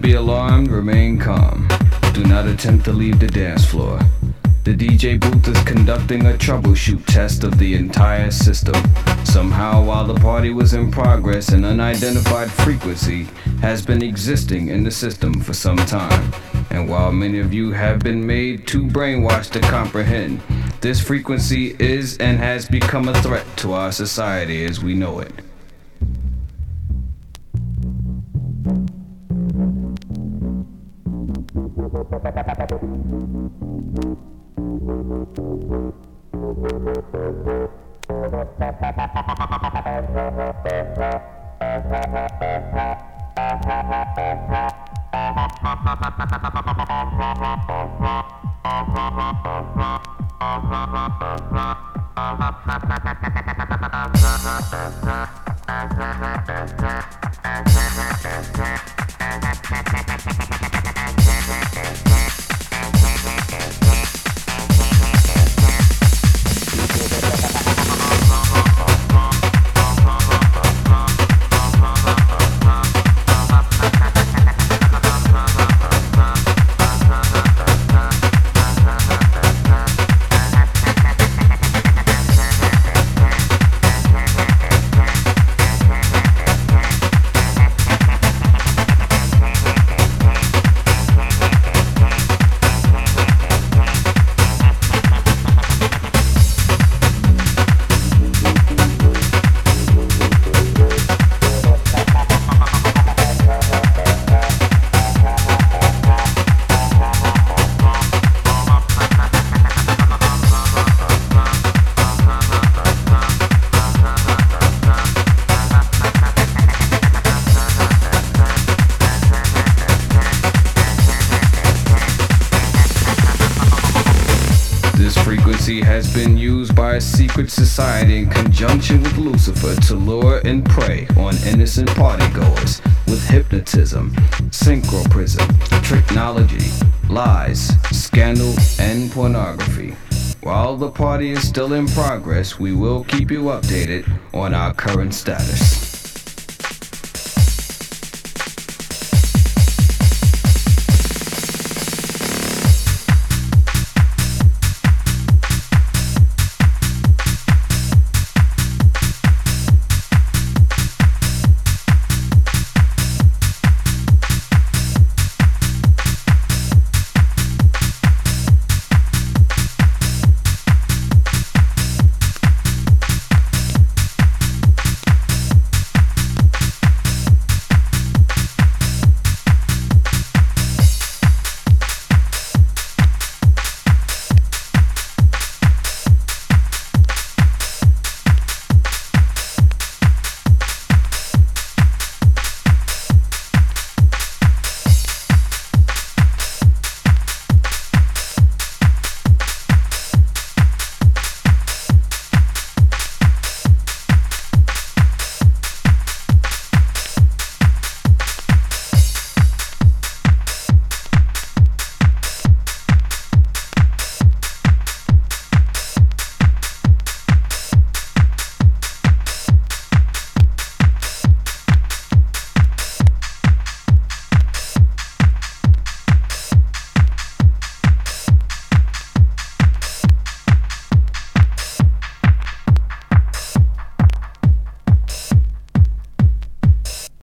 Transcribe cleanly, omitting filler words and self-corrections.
be alarmed, remain calm. Do not attempt to leave the dance floor. The DJ booth is conducting a troubleshoot test of the entire system. Somehow, while the party was in progress, an unidentified frequency has been existing in the system for some time. And while many of you have been made too brainwashed to comprehend, this frequency is and has become a threat to our society as we know it. Has been used by a secret society in conjunction with Lucifer to lure and prey on innocent partygoers with hypnotism, synchroprism, tricknology, lies, scandal, and pornography. While the party is still in progress, we will keep you updated on our current status.